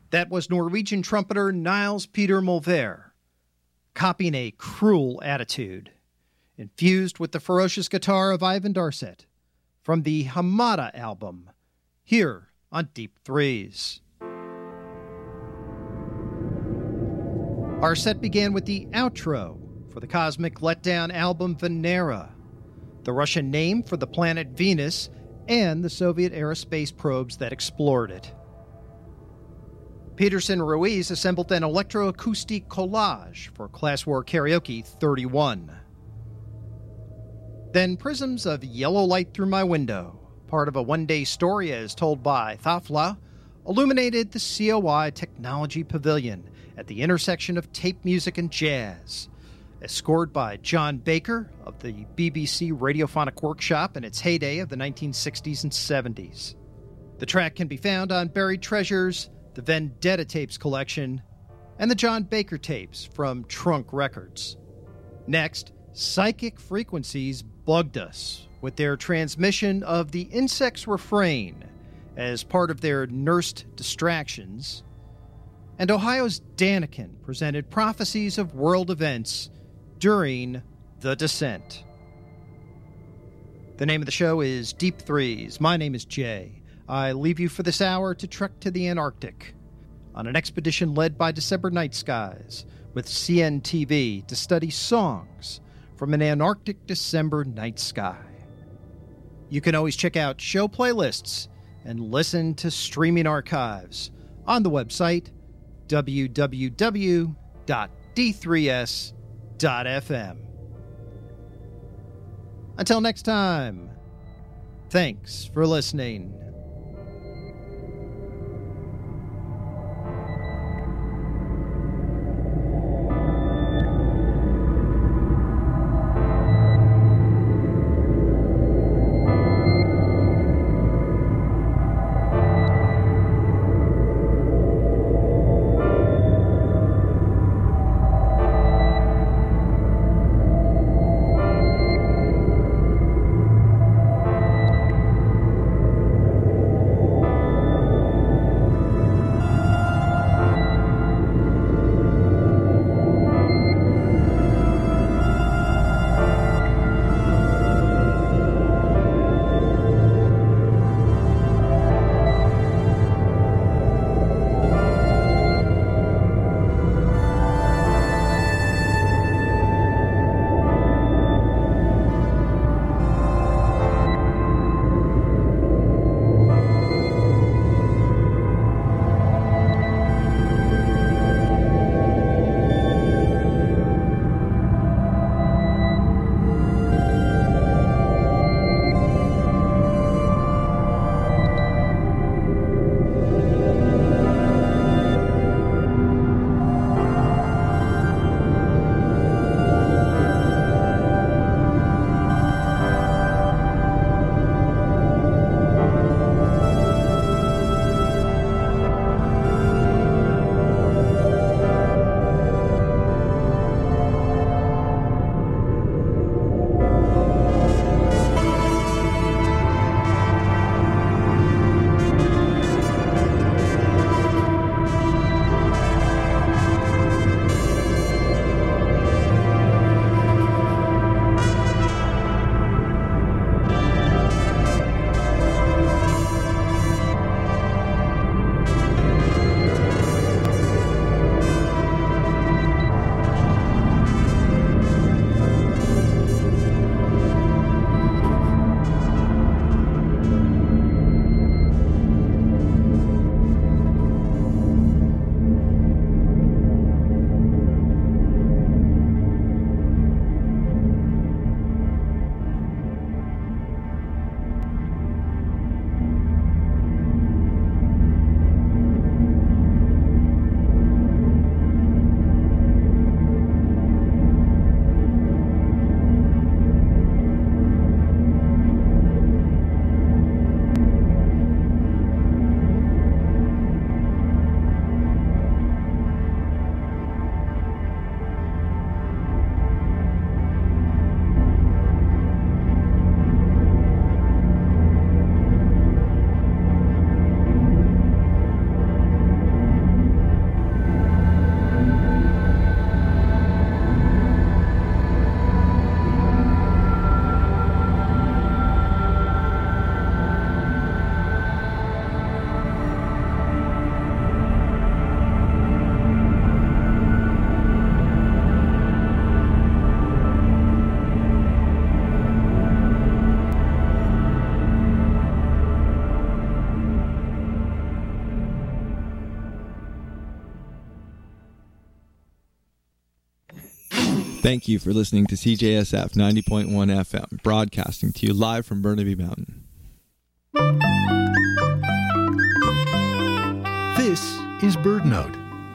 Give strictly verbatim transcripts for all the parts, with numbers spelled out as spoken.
That was Norwegian trumpeter Niels Peter Molvær, copying a cruel attitude, infused with the ferocious guitar of Ivan Darset, from the Hamada album, here on Deep Threes. Our set began with the outro for the Cosmic Letdown album Venera, the Russian name for the planet Venus and the Soviet-era space probes that explored it. Peterson Ruiz assembled an electroacoustic collage for Class War Karaoke thirty-one. Then Prisms of Yellow Light Through My Window, part of a one-day story as told by Thafla, illuminated the C O I Technology Pavilion at the intersection of tape music and jazz, as scored by John Baker of the B B C Radiophonic Workshop in its heyday of the nineteen sixties and seventies. The track can be found on Buried Treasures, the Vendetta Tapes collection, and the John Baker tapes from Trunk Records. Next, Psychic Frequencies bugged us with their transmission of The Insect's Refrain as part of their Nursed Distractions, and Ohio's Daniken presented prophecies of world events during The Descent. The name of the show is Deep Threes. My name is Jay. I leave you for this hour to trek to the Antarctic on an expedition led by December Night Skies with C N T V to study songs from an Antarctic December night sky. You can always check out show playlists and listen to streaming archives on the website w w w dot d three s dot f m. Until next time, thanks for listening. Thank you for listening to C J S F ninety point one F M, broadcasting to you live from Burnaby Mountain. This is BirdNote.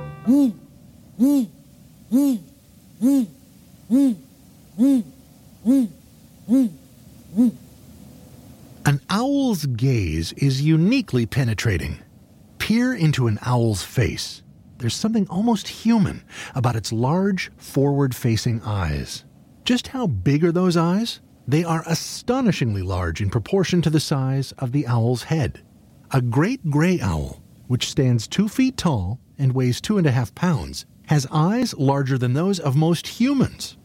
An owl's gaze is uniquely penetrating. Peer into an owl's face. There's something almost human about its large, forward-facing eyes. Just how big are those eyes? They are astonishingly large in proportion to the size of the owl's head. A great gray owl, which stands two feet tall and weighs two and a half pounds, has eyes larger than those of most humans.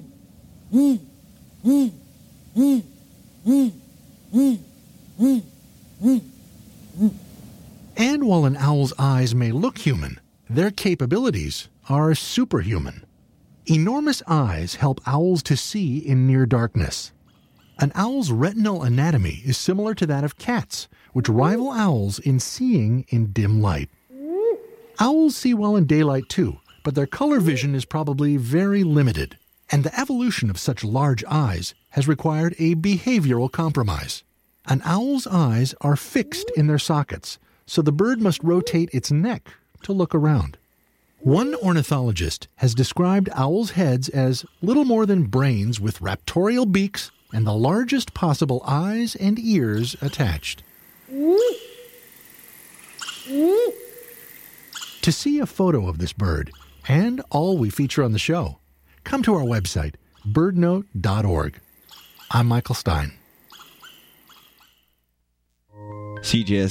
And while an owl's eyes may look human, their capabilities are superhuman. Enormous eyes help owls to see in near darkness. An owl's retinal anatomy is similar to that of cats, which rival owls in seeing in dim light. Owls see well in daylight too, but their color vision is probably very limited, and the evolution of such large eyes has required a behavioral compromise. An owl's eyes are fixed in their sockets, so the bird must rotate its neck to look around. One ornithologist has described owls' heads as little more than brains with raptorial beaks and the largest possible eyes and ears attached. To see a photo of this bird and all we feature on the show, come to our website, bird note dot org. I'm Michael Stein. C J S